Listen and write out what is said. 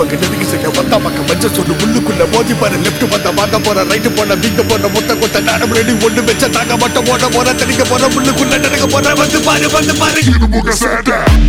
பக்கம் நெருங்கி செய்ய வந்தா பக்கம் வச்ச சொல்லு உள்ளுக்குள்ள மோதி பாரு லெப்ட் வந்த வாங்க போற ரைட்டு போன வீங்க போற மொத்த கொத்த நாடம் ரெடி ஒண்ணு வச்ச தாங்க மட்டும் ஓட போற தனிக்க போற உள்ளுக்குள்ள நடக்க போற வந்து பாரு இது முக சேட்டை